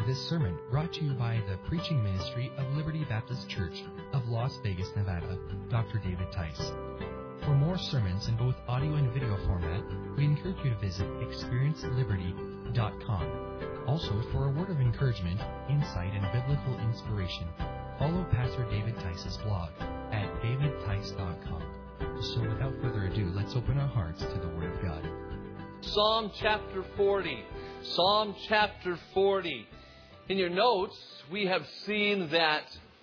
this sermon brought to you by the preaching ministry of Liberty Baptist Church of Las Vegas, Nevada, Dr. David Tice. For more sermons in both audio and video format, we encourage you to visit experienceliberty.com. Also, for a word of encouragement, insight, and biblical inspiration, follow Pastor David Tice's blog at davidtice.com. So without further ado, let's open our hearts to the Word of God. Psalm chapter 40. Psalm chapter 40. In your notes, we have seen that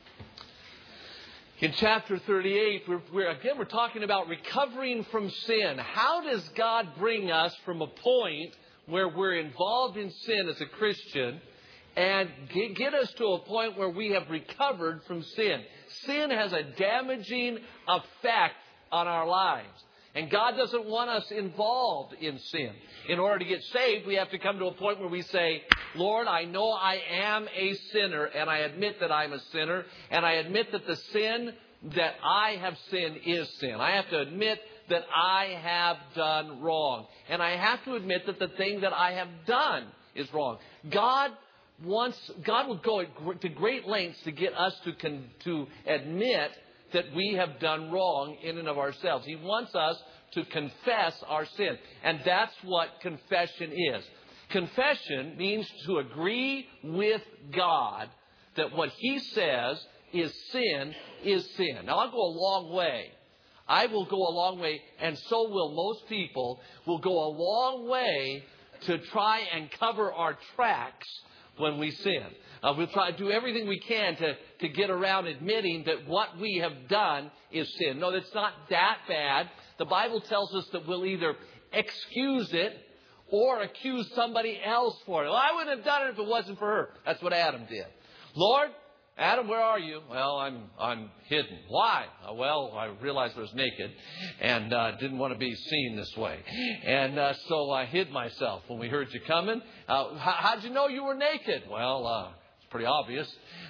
in chapter 38, we're talking about recovering from sin. How does God bring us from a point where we're involved in sin as a Christian and get us to a point where we have recovered from sin? Sin has a damaging effect on our lives. And God doesn't want us involved in sin. In order to get saved, we have to come to a point where we say, Lord, I know I am a sinner, and I admit that I'm a sinner, and I admit that the sin that I have sinned is sin. I have to admit that I have done wrong. And I have to admit that the thing that I have done is wrong. God will go to great lengths to get us to admit that we have done wrong in and of ourselves. He wants us to confess our sin. And that's what confession is. Confession means to agree with God that what He says is sin is sin. Now, I'll go a long way. I will go a long way, and so will most people, will go a long way to try and cover our tracks when we sin. We'll try to do everything we can to get around admitting that what we have done is sin. No, that's not that bad. The Bible tells us that we'll either excuse it or accuse somebody else for it. Well, I wouldn't have done it if it wasn't for her. That's what Adam did. Lord, Adam, where are you? Well, I'm hidden. Why? Well, I realized I was naked and didn't want to be seen this way. And so I hid myself when we heard you coming. How'd you know you were naked? Well, it's pretty obvious.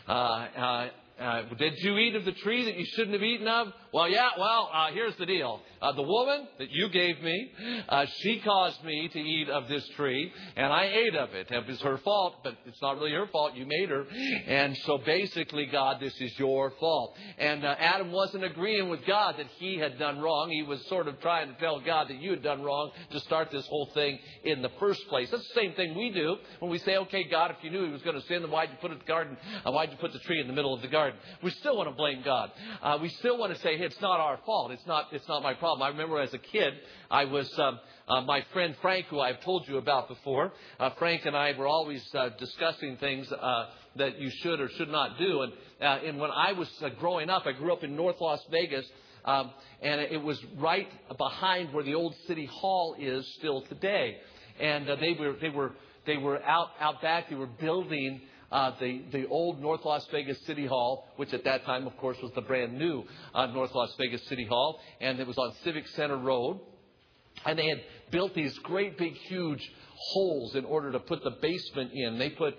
Did you eat of the tree that you shouldn't have eaten of? Well, yeah. Well, here's the deal. The woman that you gave me, she caused me to eat of this tree, and I ate of it. It was her fault, but it's not really her fault. You made her. And so basically, God, this is your fault. And Adam wasn't agreeing with God that he had done wrong. He was sort of trying to tell God that you had done wrong to start this whole thing in the first place. That's the same thing we do when we say, okay, God, if you knew he was going to sin, then why'd you put it in the garden? Why'd you put the tree in the middle of the garden? We still want to blame God. We still want to say, hey, it's not our fault. It's not my problem. I remember as a kid, I was my friend Frank, who I've told you about before. Frank and I were always discussing things that you should or should not do. And when I was growing up, I grew up in North Las Vegas, and it was right behind where the old City Hall is still today. And they were out back. They were building the old North Las Vegas City Hall, which at that time, of course, was the brand new North Las Vegas City Hall. And it was on Civic Center Road. And they had built these great, big, huge holes in order to put the basement in. They put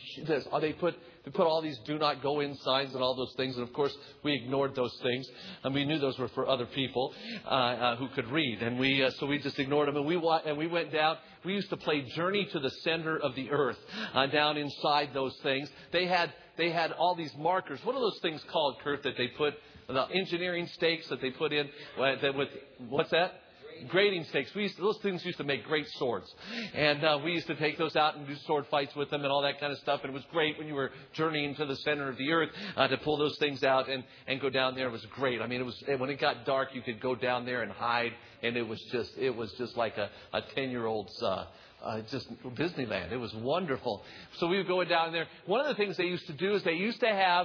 all these do not go in signs and all those things. And of course, we ignored those things. And we knew those were for other people who could read. And so we just ignored them. And we went down. We used to play Journey to the Center of the Earth down inside those things. They had all these markers. What are those things called, Kurt, that they put, the engineering stakes that they put in? What's that? Grading stakes. Those things used to make great swords. And we used to take those out and do sword fights with them and all that kind of stuff. And it was great when you were journeying to the center of the earth to pull those things out and go down there. It was great. I mean, when it got dark, you could go down there and hide. And it was just like a 10-year-old's just Disneyland. It was wonderful. So we would go down there. One of the things they used to do is they used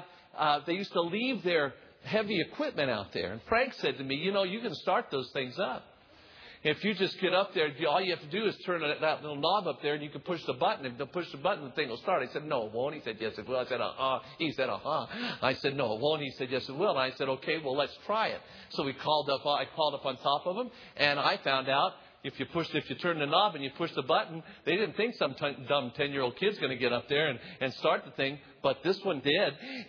to leave their heavy equipment out there. And Frank said to me, you can start those things up. If you just get up there, all you have to do is turn that little knob up there, and you can push the button. If you push the button, the thing will start. I said, no, it won't. He said, yes, it will. I said, He said, I said, no, it won't. He said, yes, it will. And I said, okay, well, let's try it. So I called up on top of him, and I found out if you turn the knob and you push the button, they didn't think some dumb 10-year-old kid's going to get up there and start the thing, but this one did.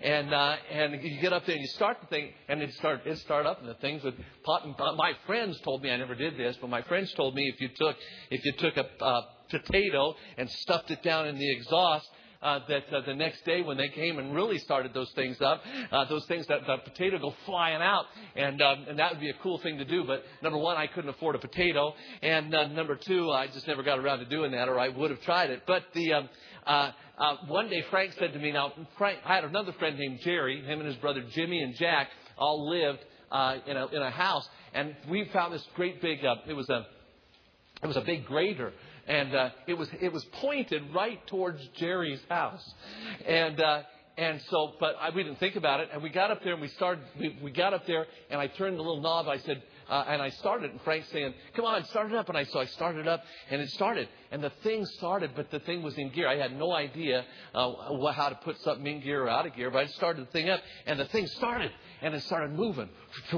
And you get up there and you start the thing, and it'd start up, and the things would pop. And my friends told me, I never did this, but my friends told me if you took a potato and stuffed it down in the exhaust, the next day when they came and really started those things up, those things that the potato go flying out, and that would be a cool thing to do. But number one, I couldn't afford a potato, and number two, I just never got around to doing that, or I would have tried it. But one day Frank said to me, now Frank, I had another friend named Jerry, him and his brother Jimmy and Jack all lived in a house, and we found this great big it was a big grater, and it was pointed right towards Jerry's house, and so we didn't think about it, and we got up there and we got up there, and I turned the little knob. I said, and I started, and Frank's saying, "Come on, start it up." And I started up, and it started, and the thing started, but the thing was in gear. I had no idea how to put something in gear or out of gear, but I started the thing up, and the thing started, and it started moving,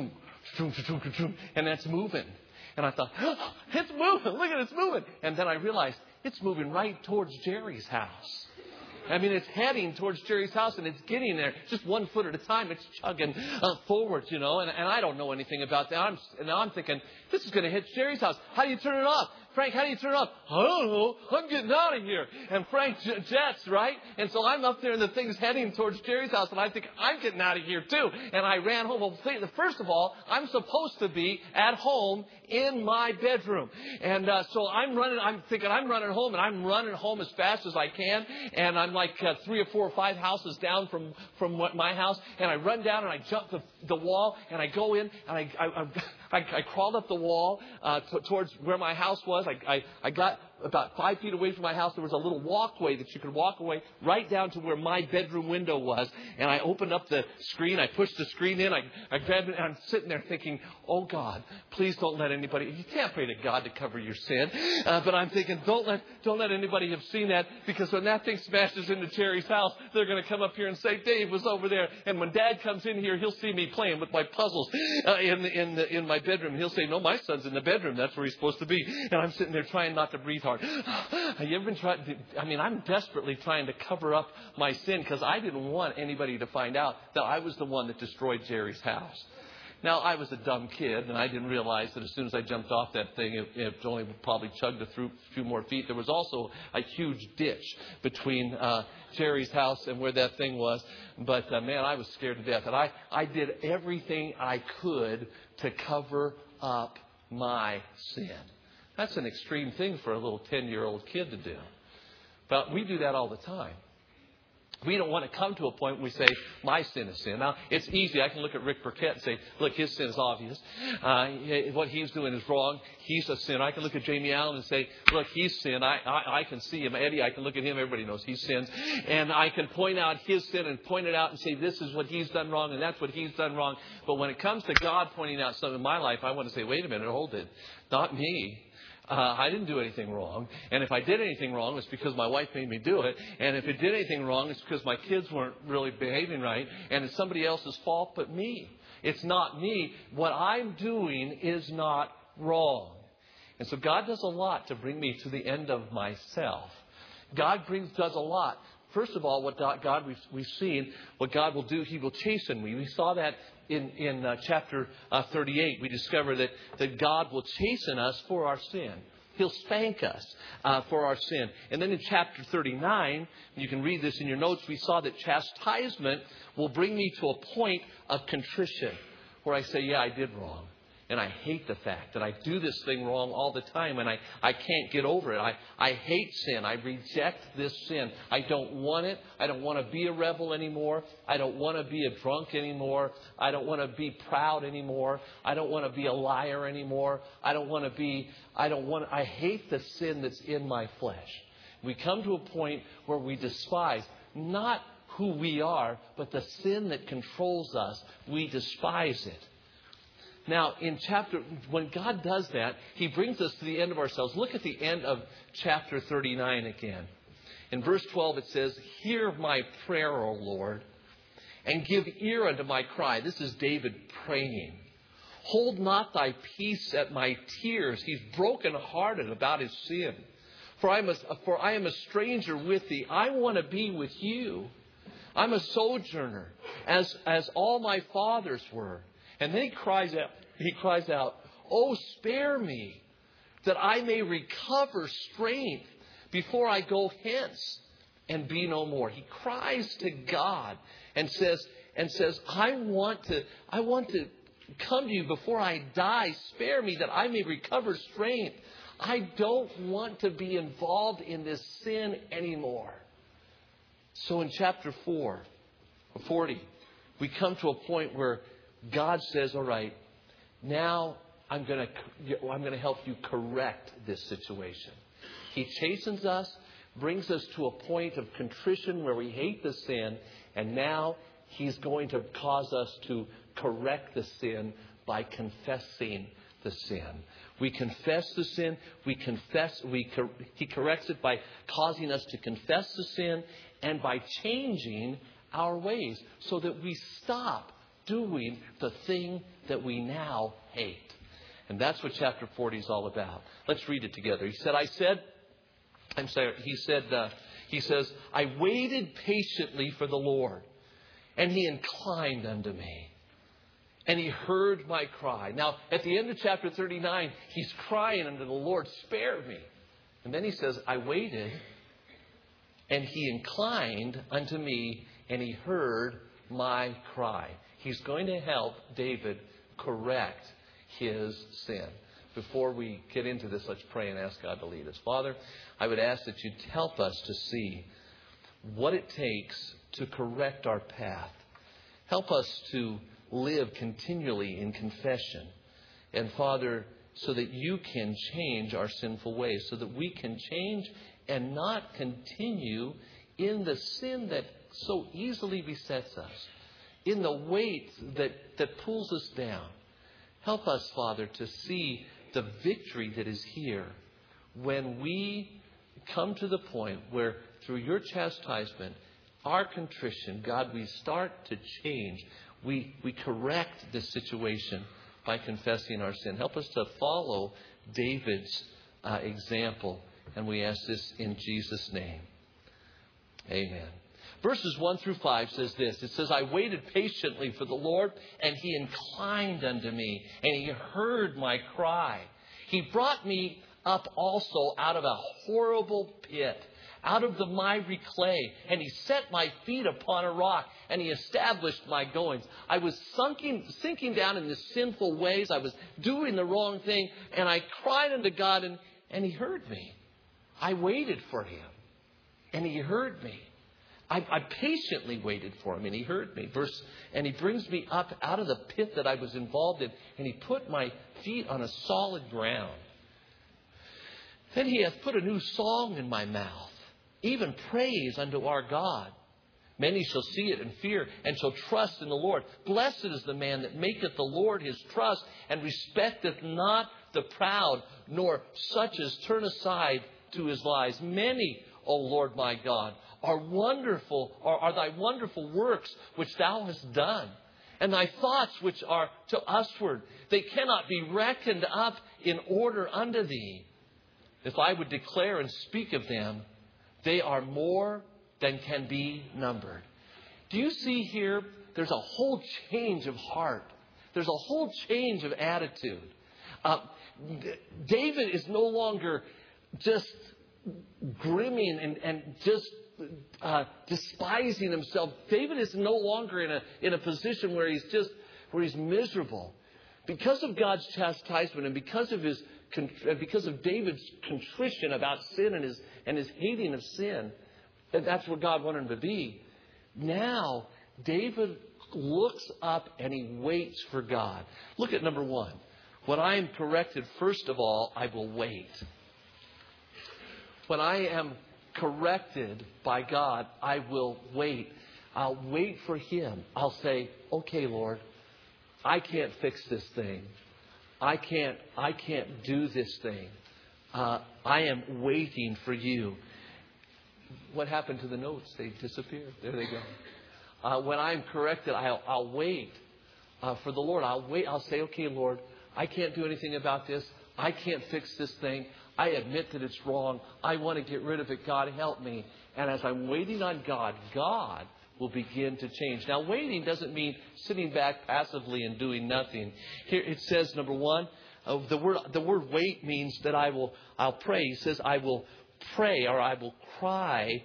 and that's moving. And I thought, oh, it's moving. Look at it, it's moving. And then I realized it's moving right towards Jerry's house. I mean, it's heading towards Jerry's house, and it's getting there just 1 foot at a time. It's chugging forwards, and I don't know anything about that. Now I'm thinking, this is going to hit Jerry's house. How do you turn it off? Frank, how do you turn it off? I don't know. I'm getting out of here. And Frank jets, right? And so I'm up there, and the thing's heading towards Jerry's house, and I think, I'm getting out of here too. And I ran home. Well, first of all, I'm supposed to be at home in my bedroom. And so I'm thinking I'm running home, and I'm running home as fast as I can. And I'm like 3 or 4 or 5 houses down from my house. And I run down, and I jump the wall, and I go in, and I crawled up the wall towards where my house was. I got about 5 feet away from my house. There was a little walkway that you could walk away right down to where my bedroom window was. And I opened up the screen. I pushed the screen in. I grabbed it, and I'm sitting there thinking, oh, God, please don't let anybody. You can't pray to God to cover your sin. But I'm thinking, don't let anybody have seen that, because when that thing smashes into Jerry's house, they're going to come up here and say, Dave was over there. And when Dad comes in here, he'll see me playing with my puzzles in my bedroom. He'll say, no, my son's in the bedroom. That's where he's supposed to be. And I'm sitting there trying not to breathe hard. Have you ever been trying to, I'm desperately trying to cover up my sin, because I didn't want anybody to find out that I was the one that destroyed Jerry's house. Now, I was a dumb kid, and I didn't realize that as soon as I jumped off that thing, it only probably chugged a few more feet. There was also a huge ditch between Jerry's house and where that thing was. But, man, I was scared to death. And I did everything I could to cover up my sin. That's an extreme thing for a little 10-year-old kid to do. But we do that all the time. We don't want to come to a point where we say, my sin is sin. Now, it's easy. I can look at Rick Burkett and say, look, his sin is obvious. What he's doing is wrong. He's a sinner. I can look at Jamie Allen and say, look, he's sin. I can see him. Eddie, I can look at him. Everybody knows he sins. And I can point out his sin and point it out and say, this is what he's done wrong and that's what he's done wrong. But when it comes to God pointing out something in my life, I want to say, wait a minute, hold it. Not me. I didn't do anything wrong. And if I did anything wrong, it's because my wife made me do it. And if it did anything wrong, it's because my kids weren't really behaving right. And it's somebody else's fault but me. It's not me. What I'm doing is not wrong. And so God does a lot to bring me to the end of myself. God does a lot. First of all, what God we've seen, what God will do, He will chasten me. We saw that in chapter 38. We discover that God will chasten us for our sin. He'll spank us for our sin. And then in chapter 39, you can read this in your notes, we saw that chastisement will bring me to a point of contrition where I say, yeah, I did wrong. And I hate the fact that I do this thing wrong all the time, and I can't get over it. I hate sin. I reject this sin. I don't want it. I don't want to be a rebel anymore. I don't want to be a drunk anymore. I don't want to be proud anymore. I don't want to be a liar anymore. I hate the sin that's in my flesh. We come to a point where we despise not who we are, but the sin that controls us. We despise it. Now, when God does that, He brings us to the end of ourselves. Look at the end of chapter 39 again. In verse 12 it says, hear my prayer, O Lord, and give ear unto my cry. This is David praying. Hold not thy peace at my tears. He's brokenhearted about his sin. For I am a stranger with thee. I want to be with you. I'm a sojourner, as all my fathers were. And then he cries out, oh, spare me, that I may recover strength before I go hence. and be no more. He cries to God and says, I want to come to you before I die. Spare me that I may recover strength. I don't want to be involved in this sin anymore. So in chapter 40, we come to a point where God says, all right, now I'm going to help you correct this situation. He chastens us, brings us to a point of contrition where we hate the sin, and now He's going to cause us to correct the sin by confessing the sin. We confess the sin. He corrects it by causing us to confess the sin and by changing our ways so that we stop doing the thing that we now hate. And that's what chapter 40 is all about. Let's read it together. He says, I waited patiently for the Lord, and He inclined unto me, and He heard my cry. Now, at the end of chapter 39, he's crying unto the Lord, spare me. And then he says, I waited, and He inclined unto me, and He heard my cry. He's going to help David correct his sin. Before we get into this, let's pray and ask God to lead us. Father, I would ask that You'd help us to see what it takes to correct our path. Help us to live continually in confession. And Father, so that You can change our sinful ways, so that we can change and not continue in the sin that so easily besets us, in the weight that pulls us down. Help us, Father, to see the victory that is here when we come to the point where through Your chastisement, our contrition, God, we start to change. We correct this situation by confessing our sin. Help us to follow David's example. And we ask this in Jesus' name. Amen. Verses 1 through 5 says this. It says, I waited patiently for the Lord, and He inclined unto me, and He heard my cry. He brought me up also out of a horrible pit, out of the miry clay, and He set my feet upon a rock, and He established my goings. I was sinking down in the sinful ways. I was doing the wrong thing, and I cried unto God, and He heard me. I waited for Him, and He heard me. I patiently waited for Him, and He heard me. And He brings me up out of the pit that I was involved in, and He put my feet on a solid ground. Then He hath put a new song in my mouth, even praise unto our God. Many shall see it and fear, and shall trust in the Lord. Blessed is the man that maketh the Lord his trust, and respecteth not the proud, nor such as turn aside to his lies. Many, O Lord my God, are thy wonderful works which Thou hast done, and Thy thoughts which are to usward. They cannot be reckoned up in order unto Thee. If I would declare and speak of them, they are more than can be numbered. Do you see here? There's a whole change of heart. There's a whole change of attitude. David is no longer just grimming and just despising himself. David is no longer in a position where he's miserable. Because of God's chastisement and because of David's contrition about sin and his hating of sin, and that's where God wanted him to be. Now, David looks up and he waits for God. Look at number 1. When I am corrected, first of all, I will wait. When I am corrected by God, I will wait. I'll wait for Him. I'll say, okay, Lord, I can't fix this thing. I can't do this thing. I am waiting for You. What happened to the notes? They disappeared. There they go. When I'm corrected, I'll wait for the Lord. I'll wait. I'll say, okay, Lord, I can't do anything about this. I can't fix this thing. I admit that it's wrong. I want to get rid of it. God, help me. And as I'm waiting on God, God will begin to change. Now, waiting doesn't mean sitting back passively and doing nothing. Here it says, number 1, the word wait means that I'll pray. He says, I will pray or I will cry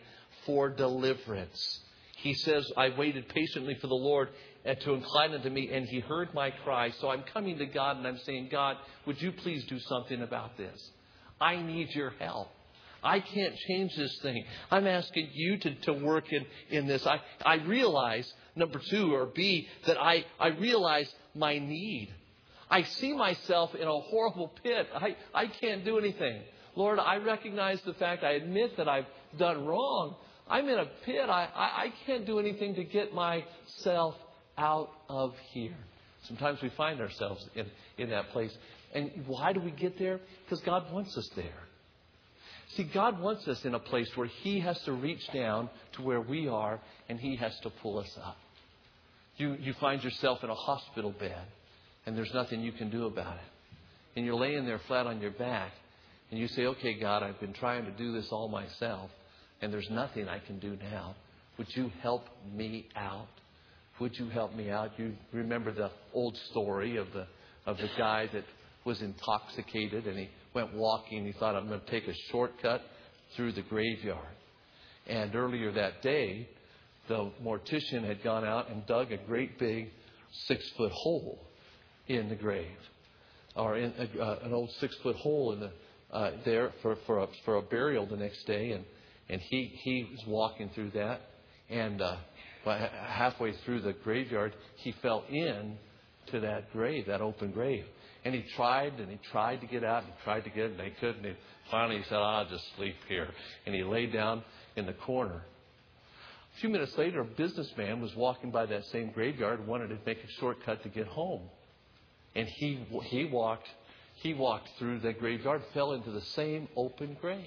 for deliverance. He says, I waited patiently for the Lord to incline unto me, and He heard my cry. So I'm coming to God and I'm saying, God, would you please do something about this? I need your help. I can't change this thing. I'm asking you to work in this. I realize, number two, or B, that I realize my need. I see myself in a horrible pit. I can't do anything. Lord, I recognize the fact, I admit that I've done wrong. I'm in a pit. I can't do anything to get myself out of here. Sometimes we find ourselves in that place. And why do we get there? Because God wants us there. See, God wants us in a place where He has to reach down to where we are and He has to pull us up. You find yourself in a hospital bed and there's nothing you can do about it. And you're laying there flat on your back and you say, okay, God, I've been trying to do this all myself and there's nothing I can do now. Would you help me out? Would you help me out? You remember the old story of the guy that was intoxicated and he went walking. He thought, I'm going to take a shortcut through the graveyard. And earlier that day, the mortician had gone out and dug a great big 6-foot hole in the grave, or in an old 6-foot hole in the there for a burial the next day. And he was walking through that, and halfway through the graveyard, he fell in to that grave, that open grave. And he tried to get out, and tried to get it, and they couldn't. And finally he said, I'll just sleep here. And he lay down in the corner. A few minutes later, a businessman was walking by that same graveyard and wanted to make a shortcut to get home. And he walked through the graveyard, fell into the same open grave.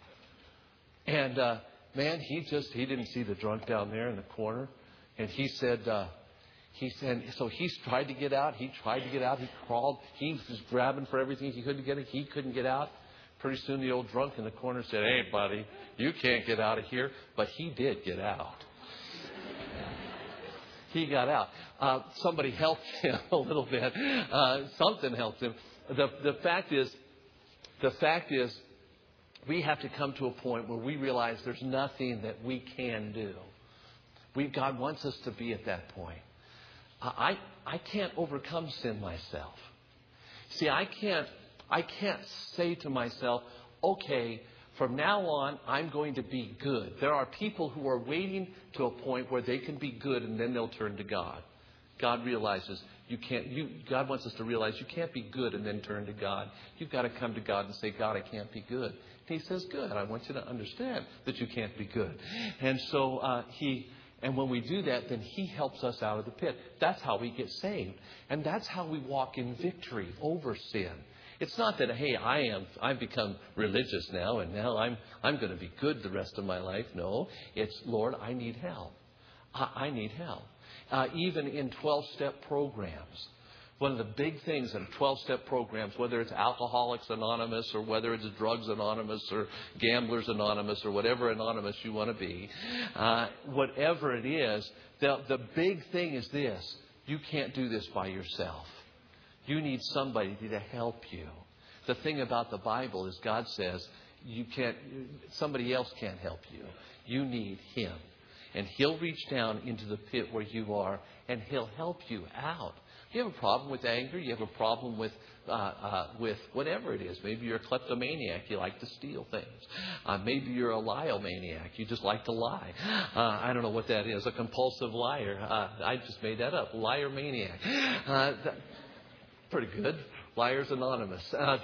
And man, he didn't see the drunk down there in the corner. And he said, so he tried to get out. He crawled. He was grabbing for everything he could to get it. He couldn't get out. Pretty soon the old drunk in the corner said, hey, buddy, you can't get out of here. But he did get out. He got out. Somebody helped him a little bit. Something helped him. The fact is, we have to come to a point where we realize there's nothing that we can do. God wants us to be at that point. I can't overcome sin myself. See, I can't say to myself, okay, from now on, I'm going to be good. There are people who are waiting to a point where they can be good and then they'll turn to God. God realizes God wants us to realize you can't be good and then turn to God. You've got to come to God and say, God, I can't be good. And He says, good. I want you to understand that you can't be good. And so and when we do that, then He helps us out of the pit. That's how we get saved. And that's how we walk in victory over sin. It's not that, hey, I've become religious now and now I'm going to be good the rest of my life. No, it's, Lord, I need help. I need help. Even in 12-step programs. One of the big things in 12-step programs, whether it's Alcoholics Anonymous or whether it's Drugs Anonymous or Gamblers Anonymous or whatever anonymous you want to be, whatever it is, the big thing is this: you can't do this by yourself. You need somebody to help you. The thing about the Bible is God says somebody else can't help you. You need Him. And He'll reach down into the pit where you are and He'll help you out. You have a problem with anger. You have a problem with whatever it is. Maybe you're a kleptomaniac. You like to steal things. Maybe you're a liomaniac. You just like to lie. I don't know what that is. A compulsive liar. I just made that up. Liar maniac. Pretty good. Liars Anonymous.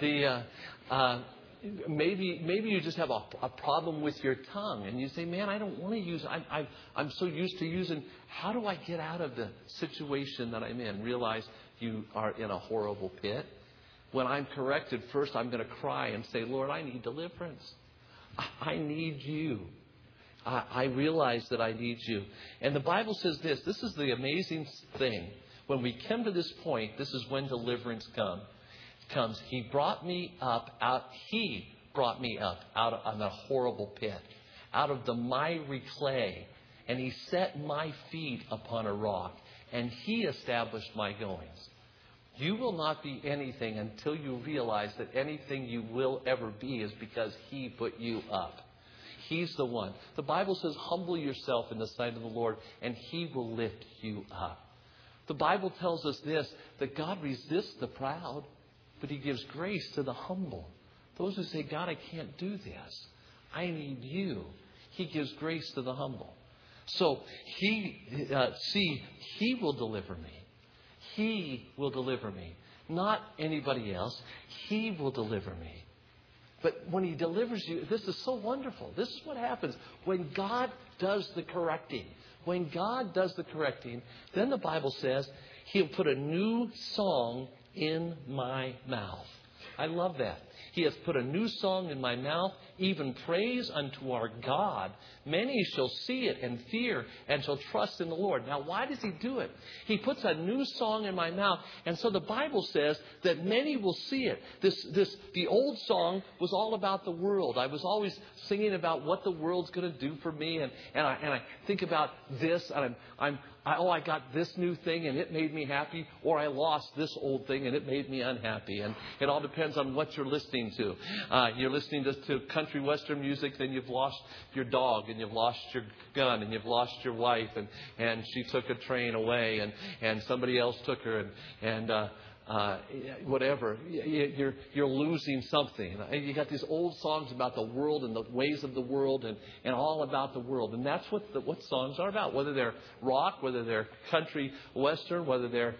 Maybe you just have a problem with your tongue, and you say, "Man, I don't want to use. I'm so used to using. How do I get out of the situation that I'm in?" Realize you are in a horrible pit. When I'm corrected, first I'm going to cry and say, "Lord, I need deliverance. I need you. I realize that I need you." And the Bible says this. This is the amazing thing. When we come to this point, this is when deliverance comes. He brought me up out of the horrible pit, out of the miry clay, and He set my feet upon a rock, and He established my goings. You will not be anything until you realize that anything you will ever be is because He put you up. He's the one. The Bible says, humble yourself in the sight of the Lord, and He will lift you up. The Bible tells us this, that God resists the proud, but He gives grace to the humble. Those who say, God, I can't do this. I need you. He gives grace to the humble. So, He will deliver me. He will deliver me. Not anybody else. He will deliver me. But when He delivers you, this is so wonderful. This is what happens when God does the correcting. When God does the correcting, then the Bible says He'll put a new song in my mouth. I love that. He has put a new song in my mouth, even praise unto our God. Many shall see it and fear and shall trust in the Lord. Now, why does He do it? He puts a new song in my mouth. And so the Bible says that many will see it. The old song was all about the world. I was always singing about what the world's going to do for me. And I think about this. And I got this new thing and it made me happy. Or I lost this old thing and it made me unhappy. And it all depends on what you're listening to. You're listening to country western music, then you've lost your dog and you've lost your gun and you've lost your wife and she took a train away and somebody else took her and whatever. You're losing something. You got these old songs about the world and the ways of the world and all about the world. And that's what songs are about. Whether they're rock, whether they're country western, whether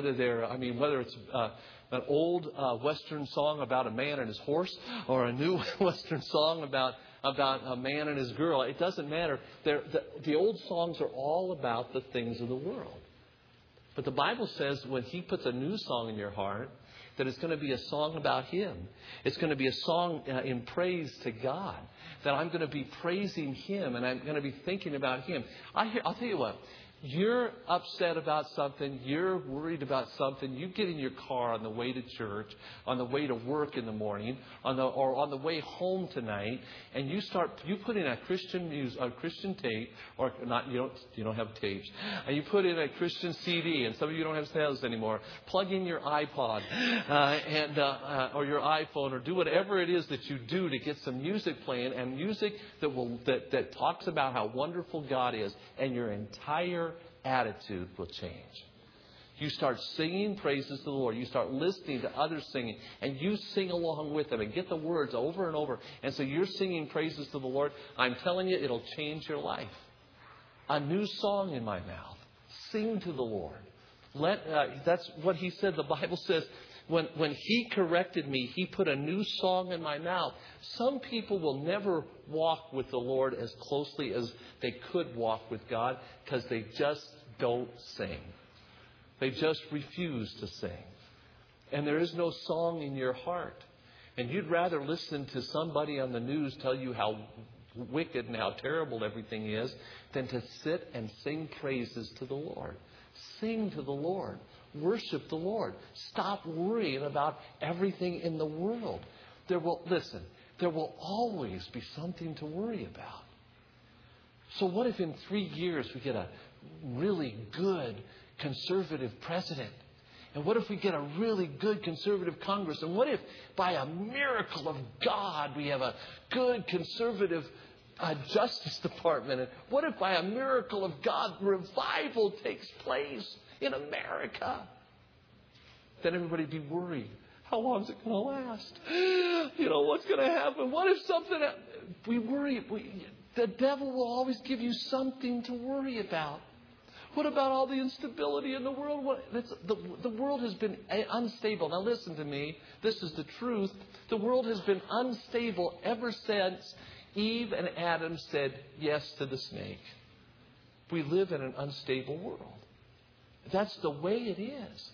it's an old western song about a man and his horse, or a new western song about a man and his girl. It doesn't matter. The old songs are all about the things of the world. But the Bible says when He puts a new song in your heart, that it's going to be a song about Him. It's going to be a song in praise to God. That I'm going to be praising Him and I'm going to be thinking about Him. I'll tell you what. You're upset about something. You're worried about something. You get in your car on the way to church, on the way to work in the morning, or on the way home tonight, and you put in a Christian tape, or not. You don't have tapes, and you put in a Christian CD, and some of you don't have those anymore. Plug in your iPod or your iPhone, or do whatever it is that you do to get some music playing, and music that talks about how wonderful God is, and your entire attitude will change. You start singing praises to the Lord. You start listening to others singing, and you sing along with them and get the words over and over. And so you're singing praises to the Lord. I'm telling you, it'll change your life. A new song in my mouth. Sing to the Lord. That's what He said. The Bible says, when He corrected me, He put a new song in my mouth. Some people will never walk with the Lord as closely as they could walk with God because they just don't sing. They just refuse to sing. And there is no song in your heart. And you'd rather listen to somebody on the news tell you how wicked and how terrible everything is than to sit and sing praises to the Lord. Sing to the Lord. Worship the Lord. Stop worrying about everything in the world. There will always be something to worry about. So what if in 3 years we get a really good conservative president? And what if we get a really good conservative Congress? And what if by a miracle of God we have a good conservative Justice Department? And what if by a miracle of God revival takes place in America? Then everybody would be worried. How long is it going to last? What's going to happen? What if something... We worry. The devil will always give you something to worry about. What about all the instability in the world? The world has been unstable. Now listen to me. This is the truth. The world has been unstable ever since Eve and Adam said yes to the snake. We live in an unstable world. That's the way it is.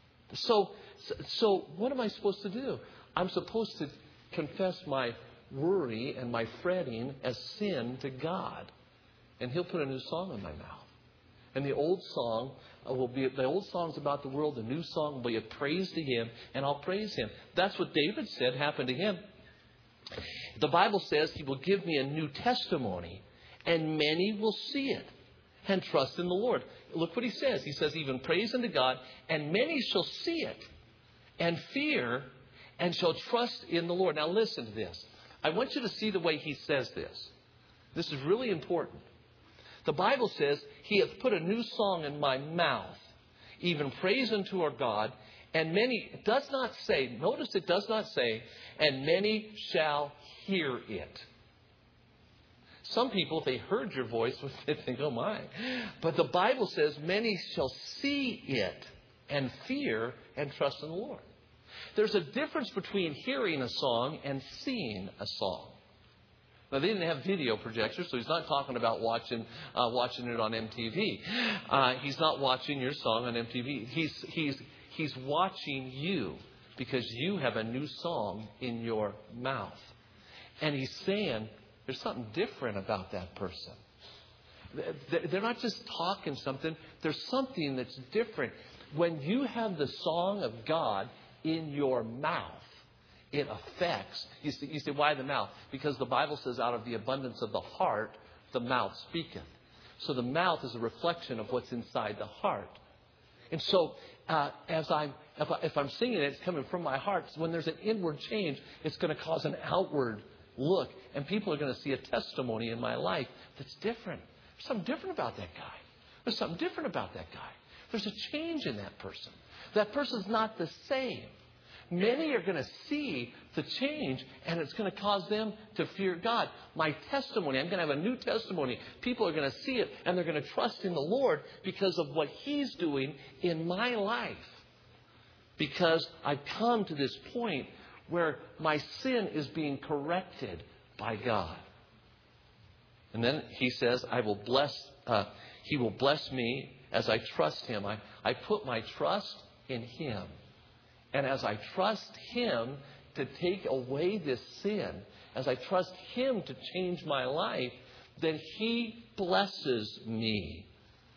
So what am I supposed to do? I'm supposed to confess my worry and my fretting as sin to God. And He'll put a new song in my mouth. And the old song the old song's about the world. The new song will be a praise to Him, and I'll praise Him. That's what David said happened to him. The Bible says He will give me a new testimony, and many will see it and trust in the Lord. Look what He says. He says, even praise unto God, and many shall see it and fear and shall trust in the Lord. Now listen to this. I want you to see the way He says this. This is really important. The Bible says, He hath put a new song in my mouth, even praise unto our God. And many, it does not say, notice it does not say, and many shall hear it. Some people, if they heard your voice, would think, oh my. But the Bible says, many shall see it and fear and trust in the Lord. There's a difference between hearing a song and seeing a song. Now, they didn't have video projectors, so he's not talking about watching it on MTV. He's not watching your song on MTV. He's watching you because you have a new song in your mouth. And he's saying there's something different about that person. They're not just talking something. There's something that's different. When you have the song of God in your mouth, it affects. You say, why the mouth? Because the Bible says, out of the abundance of the heart, the mouth speaketh. So the mouth is a reflection of what's inside the heart. And so, if I'm singing it, it's coming from my heart. So when there's an inward change, it's going to cause an outward look. And people are going to see a testimony in my life that's different. There's something different about that guy. There's something different about that guy. There's a change in that person. That person's not the same. Many are going to see the change, and it's going to cause them to fear God. My testimony, I'm going to have a new testimony. People are going to see it, and they're going to trust in the Lord because of what He's doing in my life. Because I've come to this point where my sin is being corrected by God. And then He says, He will bless me as I trust Him. I put my trust in Him. And as I trust Him to take away this sin, as I trust Him to change my life, then He blesses me.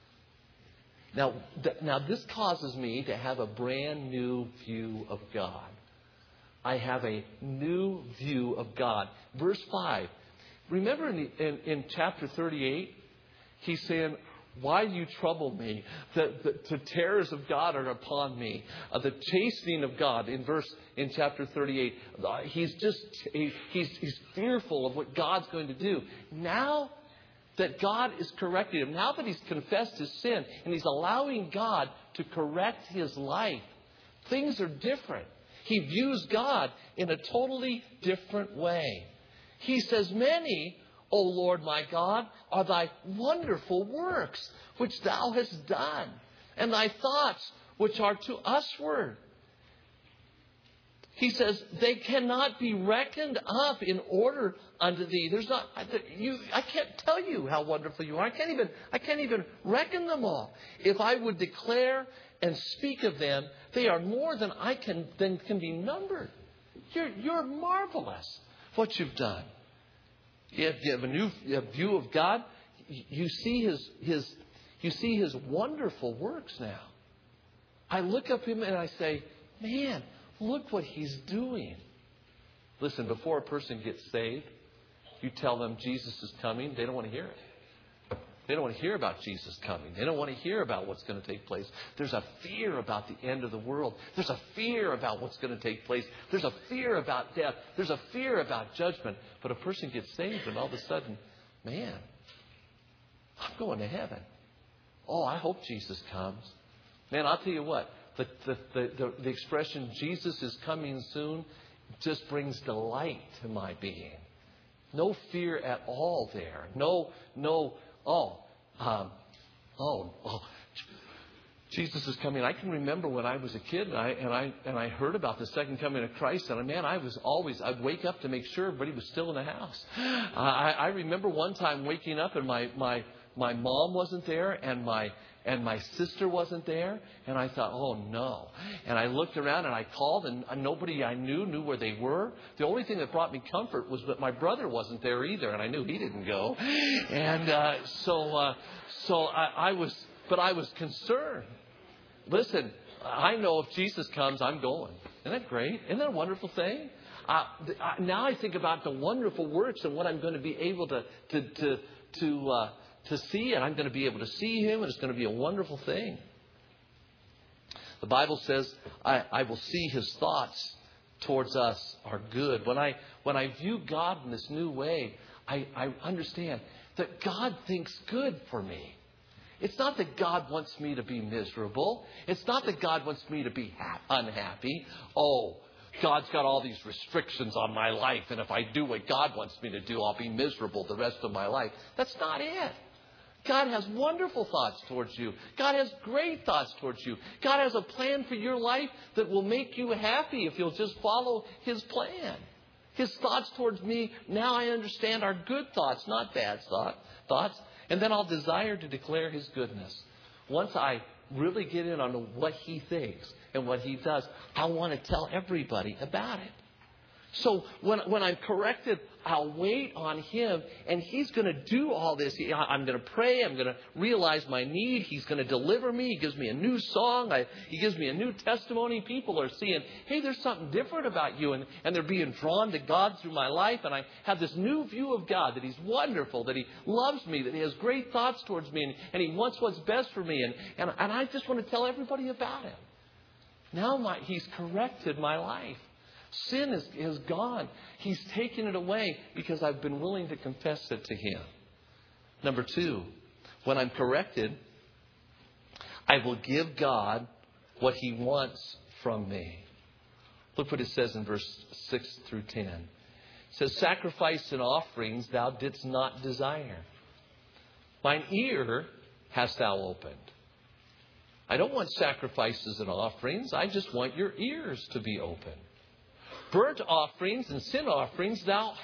Now this causes me to have a brand new view of God. I have a new view of God. Verse 5. Remember in chapter 38, He's saying, why do you trouble me? The terrors of God are upon me. The chastening of God in chapter 38. He's fearful of what God's going to do. Now that God is correcting him, now that he's confessed his sin and he's allowing God to correct his life, things are different. He views God in a totally different way. He says, many, O Lord my God, are thy wonderful works which thou hast done, and thy thoughts which are to usward. He says, they cannot be reckoned up in order unto thee. I can't tell you how wonderful you are. I can't even reckon them all. If I would declare and speak of them, they are more than can be numbered. You're marvelous what you've done. You have a new view of God. You see his wonderful works now. I look up him and I say, man, look what he's doing. Listen, before a person gets saved, you tell them Jesus is coming, they don't want to hear it. They don't want to hear about Jesus coming. They don't want to hear about what's going to take place. There's a fear about the end of the world. There's a fear about what's going to take place. There's a fear about death. There's a fear about judgment. But a person gets saved and all of a sudden, man, I'm going to heaven. Oh, I hope Jesus comes. Man, I'll tell you what. The expression Jesus is coming soon just brings delight to my being. No fear at all there. Jesus is coming. I can remember when I was a kid and I heard about the second coming of Christ, and man, I'd wake up to make sure everybody was still in the house. I remember one time waking up and my mom wasn't there and my sister wasn't there, and I thought, oh no. And I looked around and I called, and nobody I knew where they were. The only thing that brought me comfort was that my brother wasn't there either, and I knew he didn't go. And so I was concerned. Listen, I know if Jesus comes, I'm going. Isn't that great? Isn't that a wonderful thing? Now I think about the wonderful works and what I'm going to be able to see, and I'm going to be able to see Him, and it's going to be a wonderful thing. The Bible says, I will see His thoughts towards us are good. When I view God in this new way, I understand that God thinks good for me. It's not that God wants me to be miserable. It's not that God wants me to be unhappy. Oh, God's got all these restrictions on my life, and if I do what God wants me to do, I'll be miserable the rest of my life. That's not it. God has wonderful thoughts towards you. God has great thoughts towards you. God has a plan for your life that will make you happy if you'll just follow His plan. His thoughts towards me, now I understand, are good thoughts, not bad thoughts. And then I'll desire to declare His goodness. Once I really get in on what He thinks and what He does, I want to tell everybody about it. So when I'm corrected, I'll wait on Him, and He's going to do all this. I'm going to pray. I'm going to realize my need. He's going to deliver me. He gives me a new song. He gives me a new testimony. People are seeing, hey, there's something different about you, and they're being drawn to God through my life, and I have this new view of God, that He's wonderful, that He loves me, that He has great thoughts towards me, and He wants what's best for me, and I just want to tell everybody about Him. Now He's corrected my life. Sin is gone. He's taken it away because I've been willing to confess it to Him. Number 2, when I'm corrected, I will give God what He wants from me. Look what it says in verse 6 through 10. It says, sacrifice and offerings thou didst not desire. Mine ear hast thou opened. I don't want sacrifices and offerings. I just want your ears to be open. Burnt offerings and sin offerings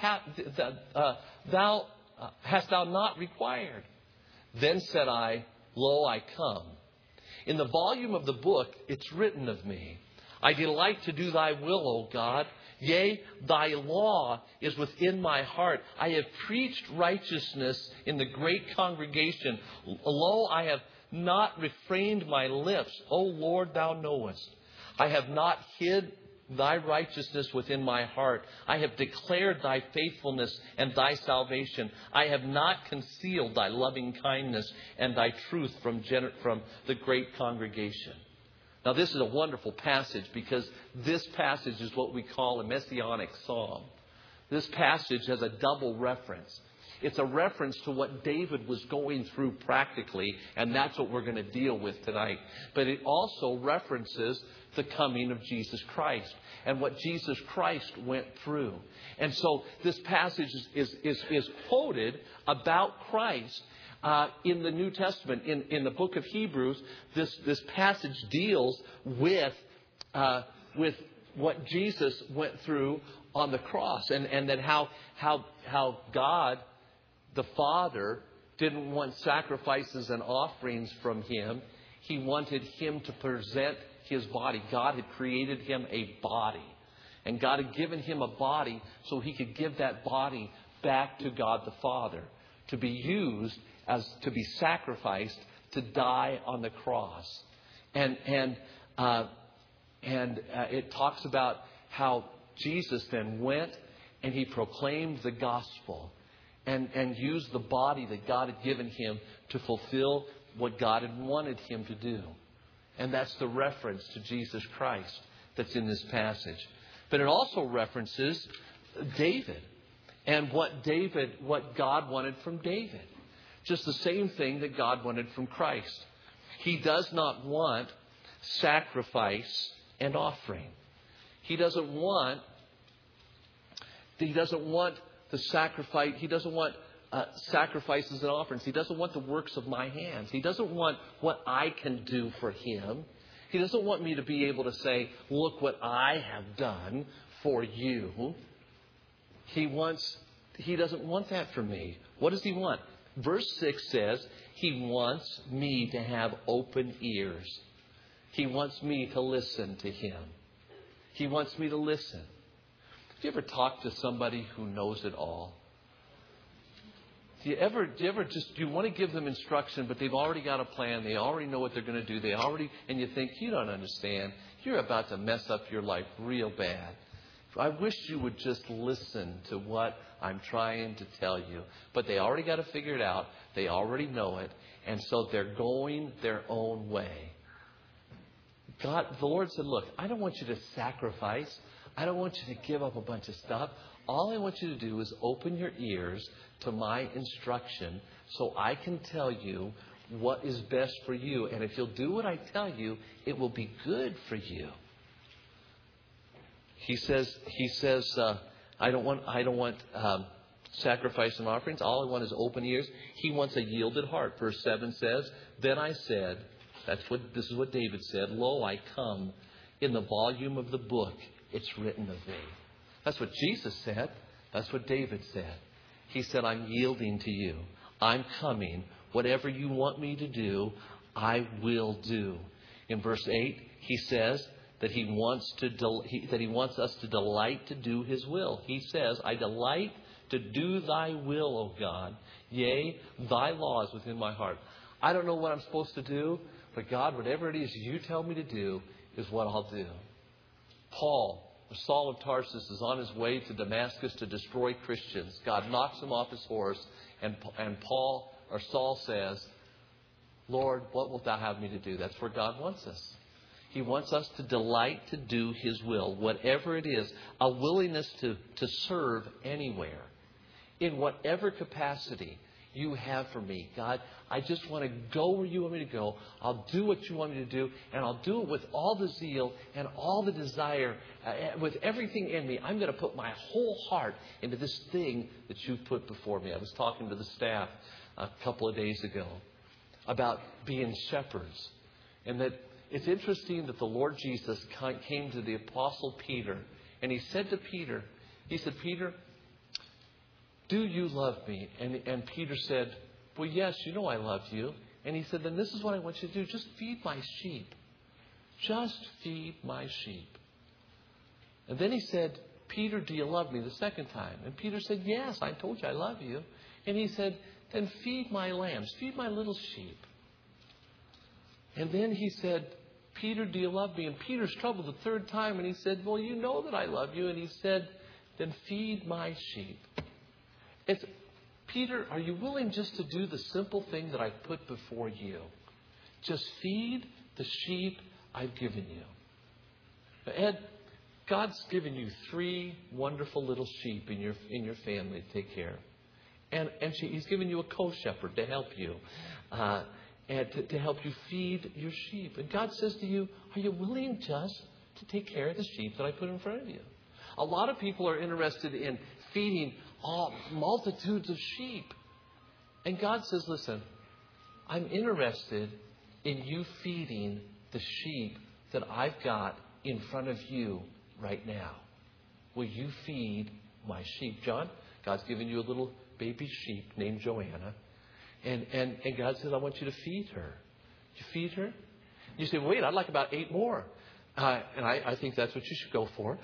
hast thou not required. Then said I, lo, I come. In the volume of the book it's written of me. I delight to do thy will, O God. Yea, thy law is within my heart. I have preached righteousness in the great congregation. Lo, I have not refrained my lips. O Lord, thou knowest. I have not hid thy righteousness within my heart. I have declared thy faithfulness and thy salvation. I have not concealed thy loving kindness and thy truth from the great congregation. Now, this is a wonderful passage because this passage is what we call a messianic psalm. This passage has a double reference. It's a reference to what David was going through practically, and that's what we're going to deal with tonight. But it also references the coming of Jesus Christ and what Jesus Christ went through. And so this passage is quoted about Christ in the New Testament. In the book of Hebrews, this passage deals with what Jesus went through on the cross, and then how God the Father didn't want sacrifices and offerings from Him. He wanted Him to present His body. God had created Him a body. And God had given Him a body so He could give that body back to God the Father, to be used as to be sacrificed, to die on the cross. And it talks about how Jesus then went and He proclaimed the gospel and used the body that God had given Him to fulfill what God had wanted Him to do. And that's the reference to Jesus Christ that's in this passage. But it also references David and what God wanted from David. Just the same thing that God wanted from Christ. He does not want sacrifice and offering. He doesn't want the sacrifice. He doesn't want sacrifices and offerings. He doesn't want the works of my hands. He doesn't want what I can do for Him. He doesn't want me to be able to say, look what I have done for you. He doesn't want that for me. What does He want? Verse 6 says, He wants me to have open ears. He wants me to listen to Him. He wants me to listen. Do you ever talk to somebody who knows it all? Do you want to give them instruction, but they've already got a plan. They already know what they're going to do. And you think, you don't understand. You're about to mess up your life real bad. I wish you would just listen to what I'm trying to tell you. But they already got to figure it out. They already know it. And so they're going their own way. The Lord said, look, I don't want you to sacrifice. I don't want you to give up a bunch of stuff. All I want you to do is open your ears to my instruction so I can tell you what is best for you. And if you'll do what I tell you, it will be good for you. He says, I don't want sacrifice and offerings. All I want is open ears. He wants a yielded heart. Verse 7 says, then I said, this is what David said, lo, I come. In the volume of the book, it's written of thee. That's what Jesus said. That's what David said. He said, I'm yielding to you. I'm coming. Whatever you want me to do, I will do. In verse 8, he says that he wants us to delight to do his will. He says, I delight to do thy will, O God. Yea, thy law is within my heart. I don't know what I'm supposed to do, but God, whatever it is you tell me to do is what I'll do. Saul of Tarsus is on his way to Damascus to destroy Christians. God knocks him off his horse, and Saul says, Lord, what wilt thou have me to do? That's where God wants us. He wants us to delight to do his will, whatever it is, a willingness to serve anywhere, in whatever capacity you have for me. God, I just want to go where you want me to go. I'll do what you want me to do, and I'll do it with all the zeal and all the desire, with everything in me. I'm going to put my whole heart into this thing that you've put before me. I was talking to the staff a couple of days ago about being shepherds, and that it's interesting that the Lord Jesus came to the Apostle Peter, and he said to Peter, Peter, do you love me? And Peter said, well, yes, you know I love you. And he said, then this is what I want you to do. Just feed my sheep. Just feed my sheep. And then he said, Peter, do you love me? The second time. And Peter said, yes, I told you I love you. And he said, then feed my lambs. Feed my little sheep. And then he said, Peter, do you love me? And Peter's troubled the third time. And he said, well, you know that I love you. And he said, then feed my sheep. Peter, are you willing just to do the simple thing that I've put before you? Just feed the sheep I've given you. Ed, God's given you 3 wonderful little sheep in your family to take care of. And he's given you a co-shepherd to help you. And to help you feed your sheep. And God says to you, are you willing just to take care of the sheep that I put in front of you? A lot of people are interested in feeding multitudes of sheep. And God says, listen, I'm interested in you feeding the sheep that I've got in front of you right now. Will you feed my sheep? John, God's given you a little baby sheep named Joanna. And God says, I want you to feed her. You feed her? You say, wait, I'd like about 8 more. And I think that's what you should go for.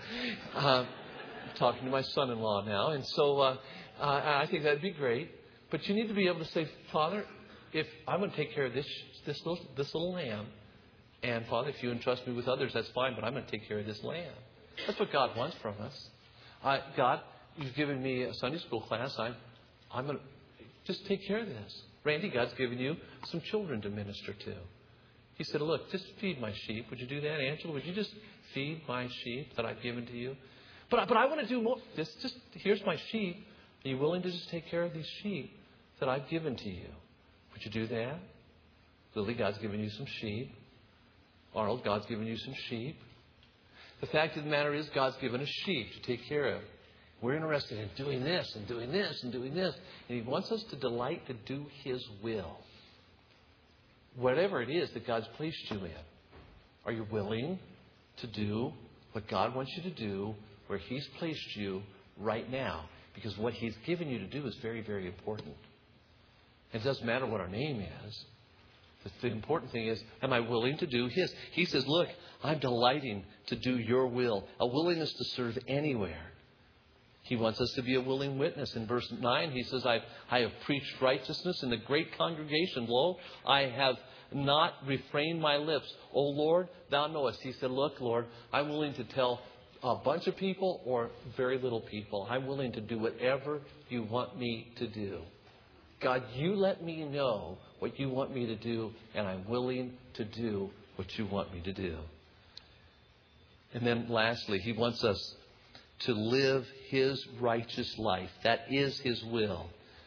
Talking to my son-in-law now. And so I think that'd be great. But you need to be able to say, Father, if I'm going to take care of this little lamb, and Father, if you entrust me with others, that's fine, but I'm going to take care of this lamb. That's what God wants from us. God, you've given me a Sunday school class. I'm going to just take care of this. Randy, God's given you some children to minister to. He said, look, just feed my sheep. Would you do that, Angela? Would you just feed my sheep that I've given to you? But I want to do more. Here's my sheep. Are you willing to just take care of these sheep that I've given to you? Would you do that? Lily, God's given you some sheep. Arnold, God's given you some sheep. The fact of the matter is, God's given us sheep to take care of. We're interested in doing this and doing this and doing this. And He wants us to delight to do His will. Whatever it is that God's placed you in. Are you willing to do what God wants you to do where He's placed you right now? Because what He's given you to do is very, very important. It doesn't matter what our name is. The important thing is, am I willing to do His? He says, look, I'm delighting to do your will. A willingness to serve anywhere. He wants us to be a willing witness. In verse 9, He says, I have preached righteousness in the great congregation. Lo, I have not refrained my lips. O Lord, thou knowest. He said, look, Lord, I'm willing to tell a bunch of people or very little people. I'm willing to do whatever you want me to do. God, you let me know what you want me to do, and I'm willing to do what you want me to do. And then lastly, He wants us to live His righteous life. That is His will.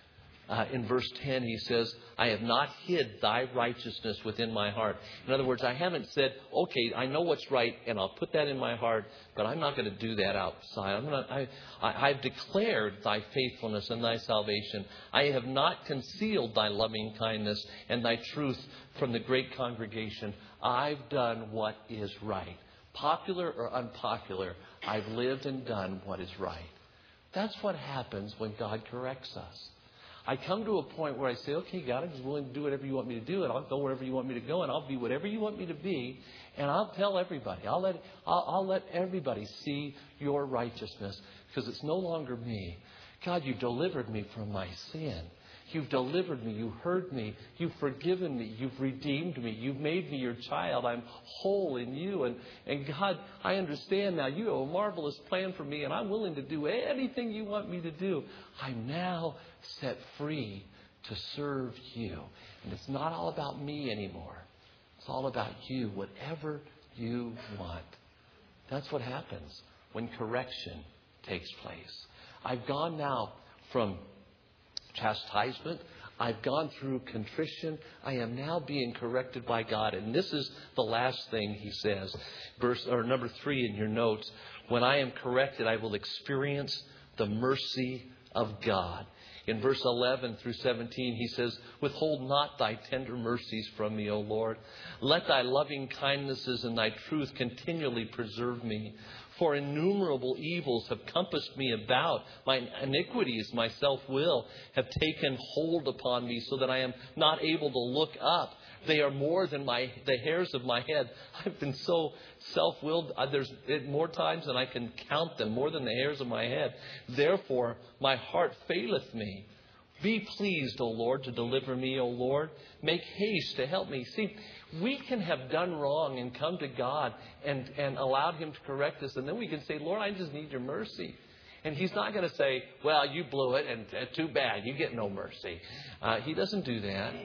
In verse 10, he says, I have not hid thy righteousness within my heart. In other words, I haven't said, okay, I know what's right, and I'll put that in my heart, but I'm not going to do that outside. I've declared thy faithfulness and thy salvation. I have not concealed thy loving kindness and thy truth from the great congregation. I've done what is right. Popular or unpopular, I've lived and done what is right. That's what happens when God corrects us. I come to a point where I say, okay, God, I'm just willing to do whatever you want me to do, and I'll go wherever you want me to go, and I'll be whatever you want me to be, and I'll tell everybody. I'll let everybody see your righteousness, because it's no longer me. God, you've delivered me from my sin. You've delivered me. You heard me. You've forgiven me. You've redeemed me. You've made me your child. I'm whole in you. And God, I understand now. You have a marvelous plan for me, and I'm willing to do anything you want me to do. I'm now set free to serve you. And it's not all about me anymore. It's all about you, whatever you want. That's what happens when correction takes place. I've gone now from chastisement. I've gone through contrition. I am now being corrected by God. And this is the last thing he says. Number 3 in your notes. When I am corrected, I will experience the mercy of God. In verse 11 through 17, he says, withhold not thy tender mercies from me, O Lord. Let thy loving kindnesses and thy truth continually preserve me. For innumerable evils have compassed me about. My iniquities, my self-will, have taken hold upon me so that I am not able to look up. They are more than the hairs of my head. I've been so self-willed. There's more times than I can count them, more than the hairs of my head. Therefore, my heart faileth me. Be pleased, O Lord, to deliver me, O Lord. Make haste to help me. See, we can have done wrong and come to God and allowed him to correct us. And then we can say, Lord, I just need your mercy. And he's not going to say, well, you blew it and too bad. You get no mercy. He doesn't do that.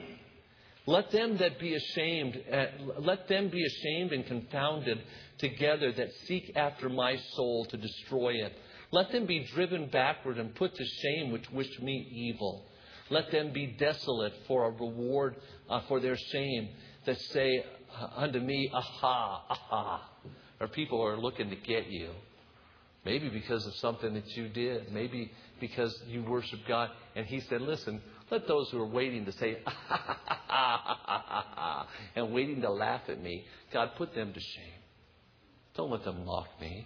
Let them be ashamed and confounded together that seek after my soul to destroy it. Let them be driven backward and put to shame which wish me evil. Let them be desolate for a reward for their shame that say unto me, aha, aha. Or people are looking to get you. Maybe because of something that you did. Maybe because you worship God. And he said, listen, let those who are waiting to say, and waiting to laugh at me, God, put them to shame. Don't let them mock me.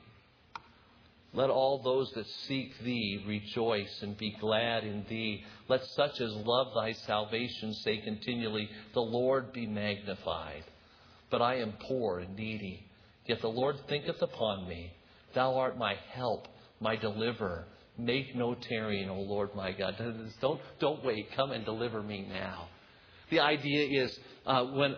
Let all those that seek thee rejoice and be glad in thee. Let such as love thy salvation say continually, the Lord be magnified. But I am poor and needy, yet the Lord thinketh upon me. Thou art my help, my deliverer. Make no tarrying, O Lord my God. Don't wait. Come and deliver me now. The idea is when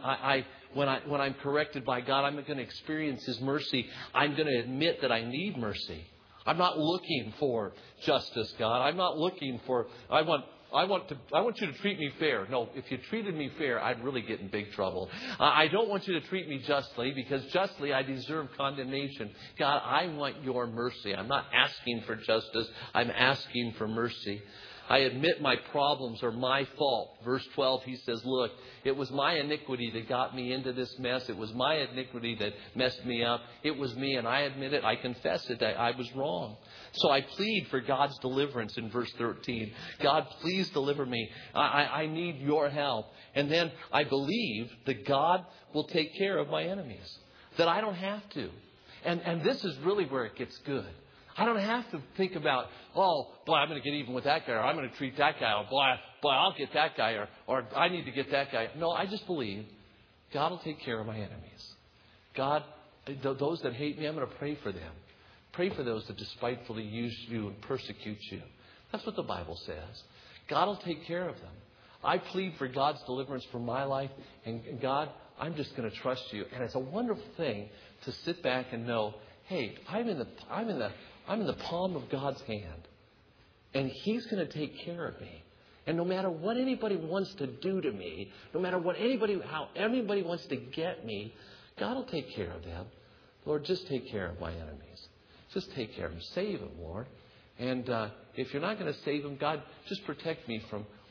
I'm corrected by God, I'm going to experience his mercy. I'm going to admit that I need mercy. I'm not looking for justice, God. I'm not looking for. I want you to treat me fair. No, if you treated me fair, I'd really get in big trouble. I don't want you to treat me justly, because justly I deserve condemnation. God, I want your mercy. I'm not asking for justice. I'm asking for mercy. I admit my problems are my fault. Verse 12, he says, look, it was my iniquity that got me into this mess. It was my iniquity that messed me up. It was me, and I admit it. I confess it. I was wrong. So I plead for God's deliverance in verse 13. God, please deliver me. I need your help. And then I believe that God will take care of my enemies, that I don't have to. And this is really where it gets good. I don't have to think about, oh, boy, I'm going to get even with that guy, or I'm going to treat that guy, or boy, I'll get that guy, or I need to get that guy. No, I just believe God will take care of my enemies. God, those that hate me, I'm going to pray for them. Pray for those that despitefully use you and persecute you. That's what the Bible says. God will take care of them. I plead for God's deliverance from my life, and God, I'm just going to trust you. And it's a wonderful thing to sit back and know, hey, I'm in the palm of God's hand, and he's going to take care of me. And no matter what anybody wants to do to me, no matter how anybody wants to get me, God will take care of them. Lord, just take care of my enemies. Just take care of them. Save them, Lord. And if you're not going to save them, God, just protect me from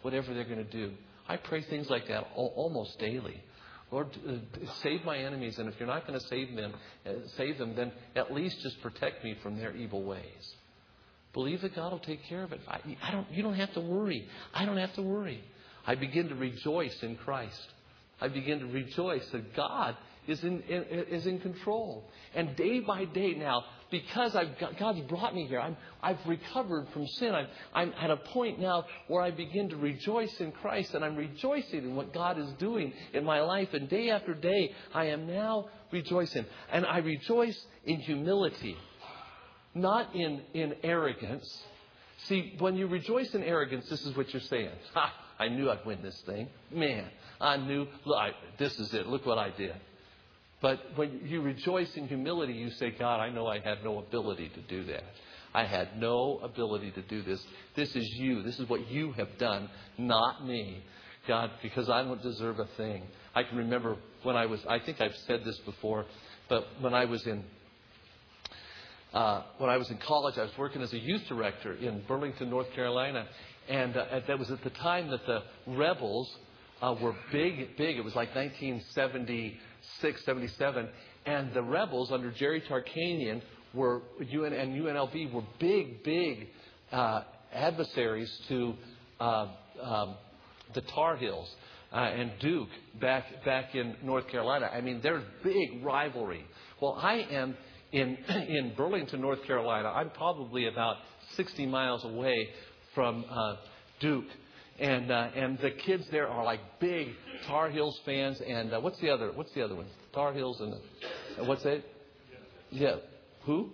whatever they're going to do. I pray things like that almost daily. Lord, save my enemies, and if you're not going to save them, then at least just protect me from their evil ways. Believe that God will take care of it. You don't have to worry. I don't have to worry. I begin to rejoice in Christ. I begin to rejoice that God is in control. And day by day now, because God's brought me here, I've recovered from sin. I'm at a point now where I begin to rejoice in Christ, and I'm rejoicing in what God is doing in my life. And day after day, I am now rejoicing. And I rejoice in humility, not in arrogance. See, when you rejoice in arrogance, this is what you're saying. I knew I'd win this thing. Man, I knew. Look, this is it. Look what I did. But when you rejoice in humility, you say, God, I know I had no ability to do that. I had no ability to do this. This is you. This is what you have done, not me. God, because I don't deserve a thing. I can remember I think I've said this before, but when I was in college, I was working as a youth director in Burlington, North Carolina. And that was at the time that the rebels were big. It was like 1976, 77. And the rebels under Jerry Tarkanian and UNLV were big adversaries to the Tar Heels and Duke back in North Carolina. I mean, there's big rivalry. Well, I am in Burlington, North Carolina. I'm probably about 60 miles away from Duke, and the kids there are like big Tar Heels fans. And what's the other one? Tar Heels and what's that? Yeah, who?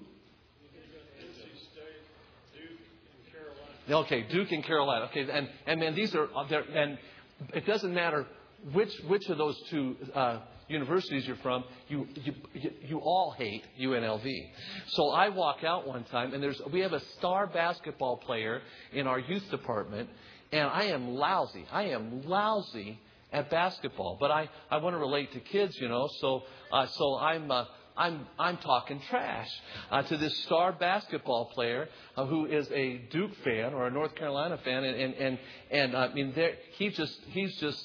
Okay, Duke and Carolina. Okay, and man, these are there, and it doesn't matter which of those two universities you're from, you all hate UNLV. So I walk out one time, and we have a star basketball player in our youth department, and I am lousy. At basketball, but I want to relate to kids, So I'm talking trash to this star basketball player who is a Duke fan or a North Carolina fan, and I mean, he's just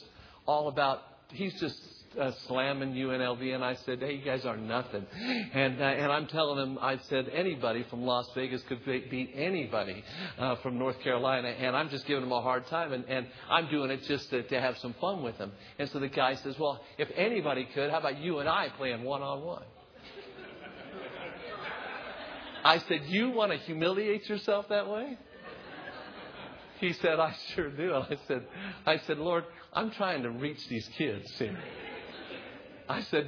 slamming UNLV, and I said, hey, you guys are nothing. And I'm telling him, I said, anybody from Las Vegas could beat anybody from North Carolina, and I'm just giving him a hard time, and I'm doing it just to have some fun with him. And so the guy says, well, if anybody could, how about you and I playing one-on-one? I said, you want to humiliate yourself that way? He said, I sure do. I said, Lord, I'm trying to reach these kids here. I said,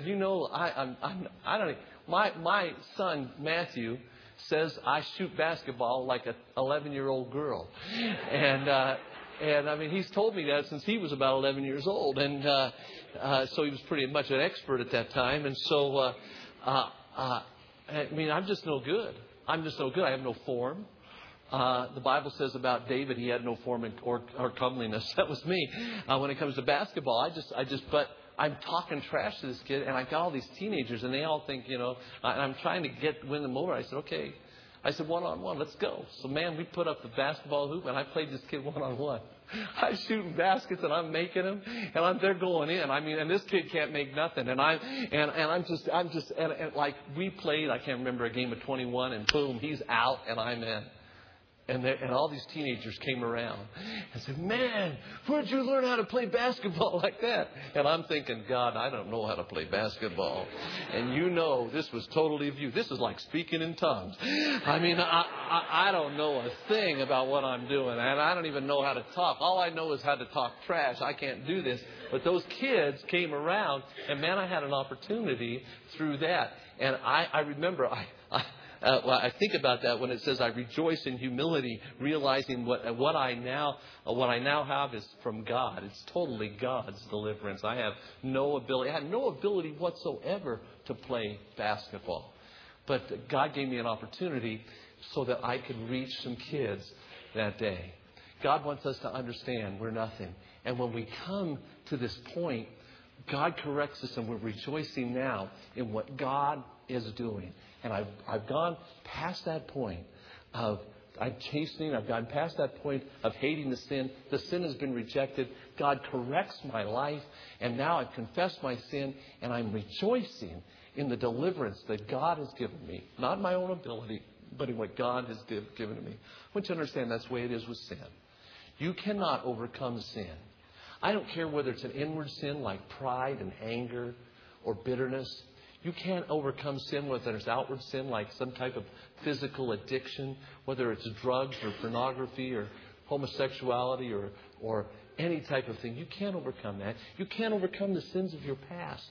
I don't. My son Matthew says I shoot basketball like an 11-year-old girl, and I mean he's told me that since he was about 11 years old, and so he was pretty much an expert at that time, and so I mean I'm just no good. I have no form. The Bible says about David he had no form or comeliness. That was me. When it comes to basketball, but I'm talking trash to this kid, and I got all these teenagers, and they all think, and I'm trying to win them over. I said, okay. I said, one-on-one, let's go. So, man, we put up the basketball hoop, and I played this kid one-on-one. I'm shooting baskets, and I'm making them, and they're going in. I mean, and this kid can't make nothing. And I'm just like we played. I can't remember a game of 21, and boom, he's out, and I'm in. And all these teenagers came around and said, man, where'd you learn how to play basketball like that? And I'm thinking, God, I don't know how to play basketball. And this was totally of you. This is like speaking in tongues. I mean, I don't know a thing about what I'm doing. And I don't even know how to talk. All I know is how to talk trash. I can't do this. But those kids came around, and man, I had an opportunity through that. And I remember I think about that when it says I rejoice in humility, realizing what I now have is from God. It's totally God's deliverance. I had no ability whatsoever to play basketball. But God gave me an opportunity so that I could reach some kids that day. God wants us to understand we're nothing. And when we come to this point, God corrects us, and we're rejoicing now in what God is doing. And I've gone past that point of I'm chastening. I've gotten past that point of hating the sin. The sin has been rejected. God corrects my life. And now I've confessed my sin. And I'm rejoicing in the deliverance that God has given me. Not my own ability, but in what God has given to me. I want you to understand that's the way it is with sin. You cannot overcome sin. I don't care whether it's an inward sin like pride and anger or bitterness. You can't overcome sin whether it's outward sin like some type of physical addiction, whether it's drugs or pornography or homosexuality or any type of thing. You can't overcome that. You can't overcome the sins of your past.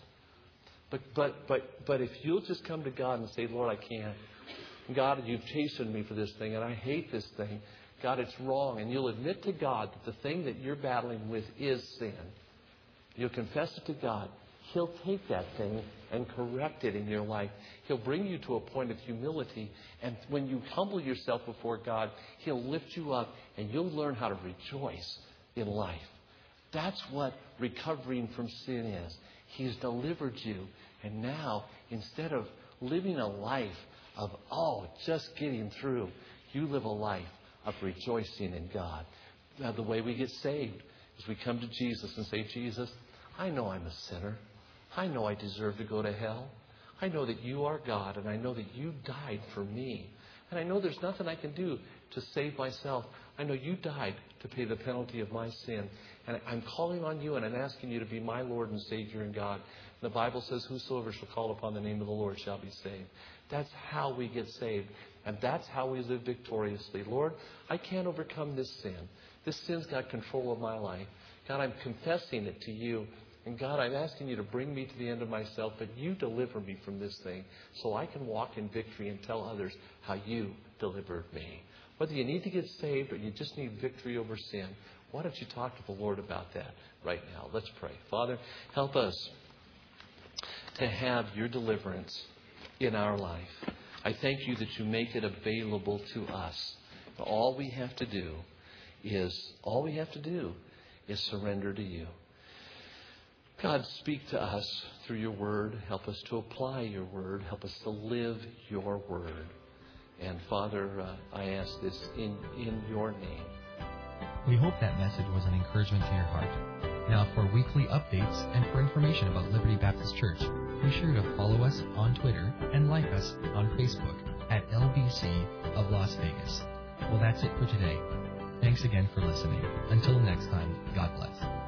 But if you'll just come to God and say, Lord, I can't. God, you've chastened me for this thing, and I hate this thing. God, it's wrong. And you'll admit to God that the thing that you're battling with is sin. You'll confess it to God. He'll take that thing and correct it in your life. He'll bring you to a point of humility. And when you humble yourself before God, He'll lift you up and you'll learn how to rejoice in life. That's what recovering from sin is. He's delivered you. And now, instead of living a life of, just getting through, you live a life of rejoicing in God. Now, the way we get saved is we come to Jesus and say, Jesus, I know I'm a sinner. I know I deserve to go to hell. I know that you are God, and I know that you died for me. And I know there's nothing I can do to save myself. I know you died to pay the penalty of my sin. And I'm calling on you, and I'm asking you to be my Lord and Savior and God. The Bible says, whosoever shall call upon the name of the Lord shall be saved. That's how we get saved. And that's how we live victoriously. Lord, I can't overcome this sin. This sin's got control of my life. God, I'm confessing it to you. And God, I'm asking you to bring me to the end of myself, but you deliver me from this thing so I can walk in victory and tell others how you delivered me. Whether you need to get saved or you just need victory over sin, why don't you talk to the Lord about that right now? Let's pray. Father, help us to have your deliverance in our life. I thank you that you make it available to us. All we have to do is surrender to you. God, speak to us through your word. Help us to apply your word. Help us to live your word. And Father, I ask this in your name. We hope that message was an encouragement to your heart. Now, for weekly updates and for information about Liberty Baptist Church, be sure to follow us on Twitter and like us on Facebook at LBC of Las Vegas. Well, that's it for today. Thanks again for listening. Until next time, God bless.